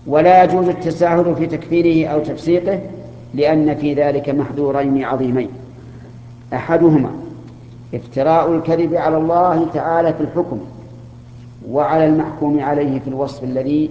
ولا يجوز التساهل في تكفيره أو تفسيقه، لأن في ذلك محذورين عظيمين: أحدهما افتراء الكذب على الله تعالى في الحكم وعلى المحكوم عليه في الوصف الذي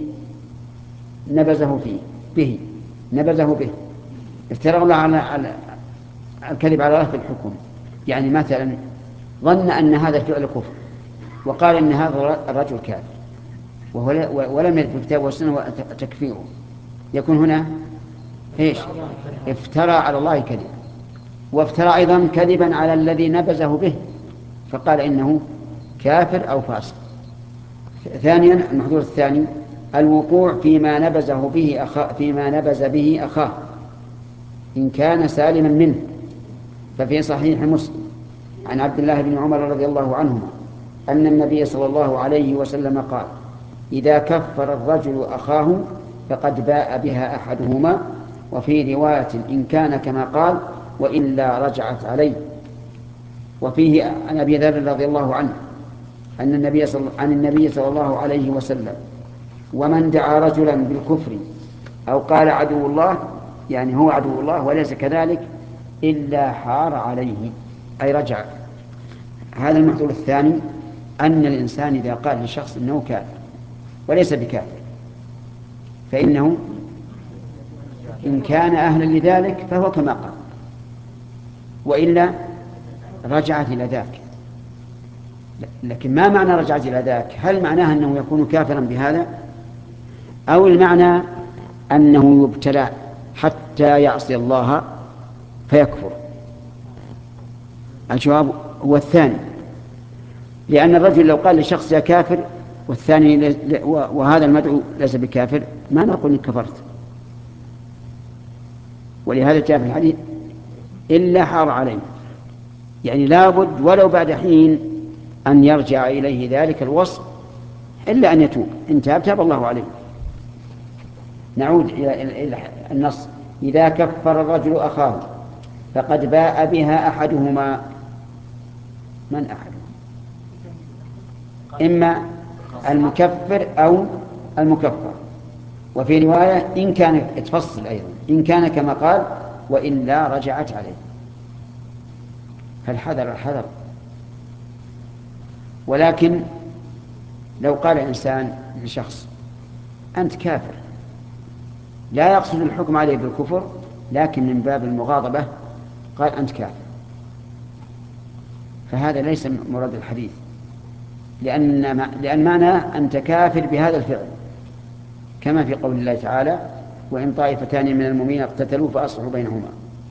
نبذه به. افتراء الله على الكذب على الله في الحكم، يعني مثلا ظن أن هذا الفعل كفر وقال إن هذا الرجل كافر ولم يرد في الكتاب والسنة تكفيره، يكون هنا ايش؟ افترى على الله كذب، وافترى أيضا كذبا على الذي نبذه به فقال إنه كافر أو فاسق. ثانيا المحذور الثاني الوقوع فيما نبذ به أخاه إن كان سالما منه. ففي صحيح مسلم عن عبد الله بن عمر رضي الله عنهما أن النبي صلى الله عليه وسلم قال: إذا كفر الرجل أخاه فقد باء بها أحدهما، وفي رواية إن كان كما قال وإلا رجعت عليه. وفيه عن أبي ذر رضي الله عنه عن النبي صلى الله عليه وسلم: ومن دعا رجلا بالكفر أو قال عدو الله، يعني هو عدو الله وليس كذلك، إلا حار عليه، أي رجع. هذا المحذور الثاني، أن الإنسان إذا قال لشخص إنه كافر وليس بكافر فإنه إن كان أهلا لذلك فهو كما قال، وإلا رجعت إلى ذاك. لكن ما معنى رجعت إلى ذاك؟ هل معناها أنه يكون كافرا بهذا، أو المعنى أنه يبتلى حتى يعصي الله فيكفر؟ الجواب هو الثاني، لأن الرجل لو قال لشخص يا كافر والثاني وهذا المدعو ليس بكافر ما نقول إنك كفرت. ولهذا جاء في الحديث إلا حار عليه، يعني لابد ولو بعد حين أن يرجع إليه ذلك الوصف، إلا أن يتوب، إن تاب الله عليه. نعود إلى النص: إذا كفر الرجل أخاه فقد باء بها أحدهما. من أحدهما؟ إما المكفر أو المكفر. وفي رواية إن كان تفصل أيضا إن كان كما قال وإلا رجعت عليه. فالحذر الحذر. ولكن لو قال إنسان لشخص أنت كافر، لا يقصد الحكم عليه بالكفر لكن من باب المغاضبة قال أنت كافر، فهذا ليس مراد الحديث، لأن معنى أنت كافر بهذا الفعل، كما في قول الله تعالى: وإن طائفتان من المؤمنين اقتتلوا فأصلحوا بينهما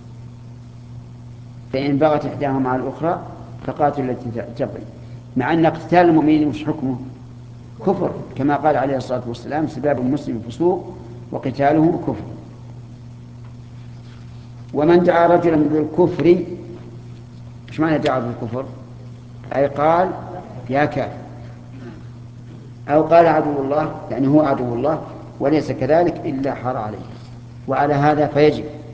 فإن بغت إحداهما على الأخرى فقاتلوا التي تبغي. مع أن اقتتال المؤمنين مش حكمه كفر، كما قال عليه الصلاة والسلام: سباب المسلم فسوق وقتاله كفر. ومن دعا رجلا بالكفر، ايش معنى دعا بالكفر؟ أي قال يا كافر، أو قال عدو الله، يعني هو عدو الله وليس كذلك إلا حار عليه. وعلى هذا فيجب